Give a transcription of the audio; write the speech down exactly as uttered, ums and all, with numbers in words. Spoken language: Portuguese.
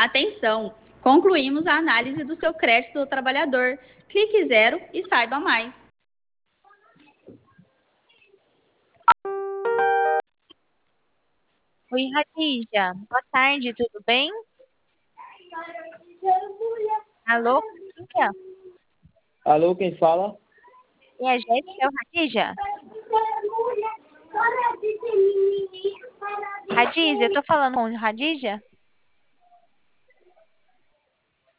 Atenção! Concluímos a análise do seu crédito do trabalhador. Clique zero e saiba mais. Oi, Radija. Boa tarde, tudo bem? Alô, Radija? Alô, quem fala? É a Jéssica, é o Radija? Radija, eu tô falando com o Radija?